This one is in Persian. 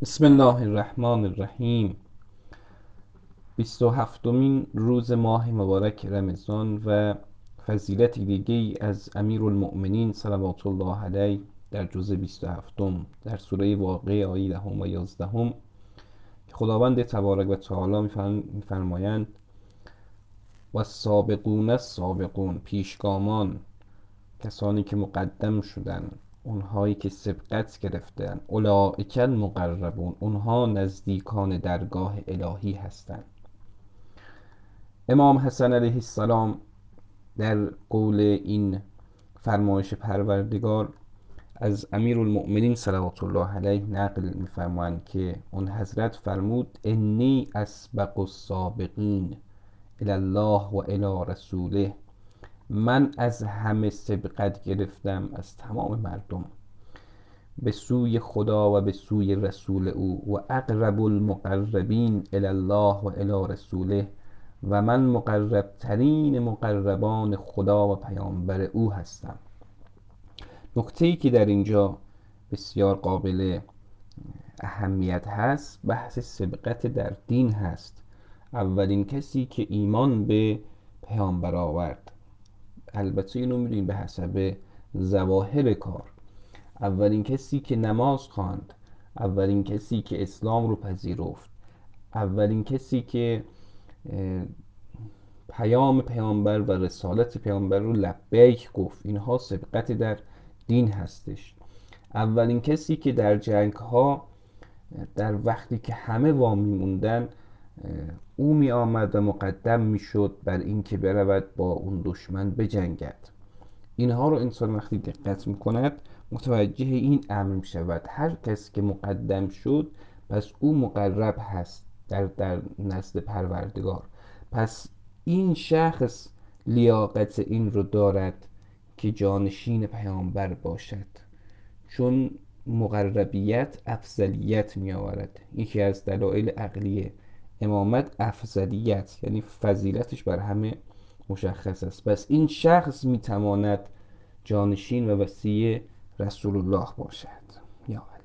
بسم الله الرحمن الرحیم. 27مین روز ماه مبارک رمضان و فضیلت دیگری از امیرالمؤمنین صلوات الله علیه در جزء 27 در سوره واقعه آیه 10 و 11 که خداوند تبارک و تعالی میفرمایند و السابقون السابقون، پیشگامان، کسانی که مقدم شدن، اونهایی که سبقت گرفتن، اولئک المقربون، اونها نزدیکان درگاه الهی هستند. امام حسن علیه السلام در قول این فرمایش پروردگار از امیرالمؤمنین صلوات الله علیه نقل میفرمایند که اون حضرت فرمود انی اسبق السابقین الی الله و الی رسوله، من از همه سبقت گرفتم، از تمام مردم، به سوی خدا و به سوی رسول او، و اقرب المقربین الی الله و الی رسوله، و من مقربترین مقربان خدا و پیامبر او هستم. نکته‌ای که در اینجا بسیار قابل اهمیت هست بحث سبقت در دین هست. اولین کسی که ایمان به پیامبر آورد، البته اینو میدونیم به حسب ظواهر کار، اولین کسی که نماز خواند، اولین کسی که اسلام رو پذیرفت، اولین کسی که پیام پیامبر و رسالت پیامبر رو لبیک گفت، اینها سبقت در دین هستش. اولین کسی که در جنگ ها در وقتی که همه وامی موندن او می آمد و مقدم می شد بر این که برود با اون دشمن بجنگد. اینها رو انسان وقتی دقت می کند متوجه این امر می شود، هر کس که مقدم شد پس او مقرب هست در نزد پروردگار. پس این شخص لیاقت این رو دارد که جانشین پیامبر باشد، چون مقربیت افضلیت می آورد. یکی از دلایل عقلی امامت افضلیت، یعنی فضیلتش بر همه مشخص است. پس این شخص می تواند جانشین و وصی رسول الله باشد. یا